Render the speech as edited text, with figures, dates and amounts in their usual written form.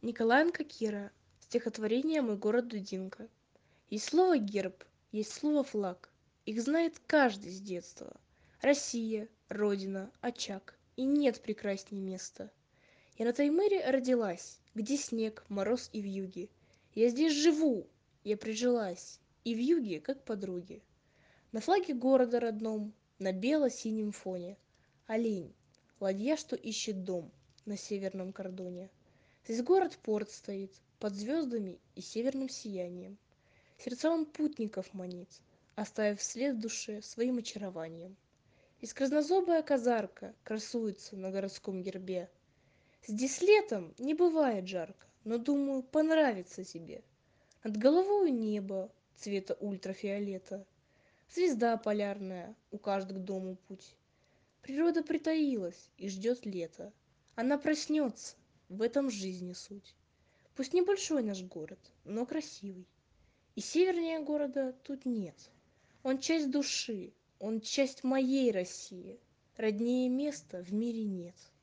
Николаенко Кира. Стихотворение «Мой город Дудинка». Есть слово «герб», есть слово «флаг». Их знает каждый с детства. Россия, Родина, очаг. И нет прекрасней места. Я на Таймыре родилась, где снег, мороз и вьюги. Я здесь живу, я прижилась, и вьюги, как подруги. На флаге города родном, на бело-синем фоне, олень, ладья, что ищет дом на северном кордоне. Здесь город-порт стоит, под звездами и северным сиянием. Сердца он путников манит, оставив след в душе своим очарованием. И сквознозобая казарка красуется на городском гербе. Здесь летом не бывает жарко, но, думаю, понравится тебе. Над головою небо цвета ультрафиолета, звезда полярная, у каждого к дому путь. Природа притаилась и ждет лета. Она проснется, в этом жизни суть. Пусть небольшой наш город, но красивый. И севернее города тут нет. Он часть души, он часть моей России. Роднее места в мире нет.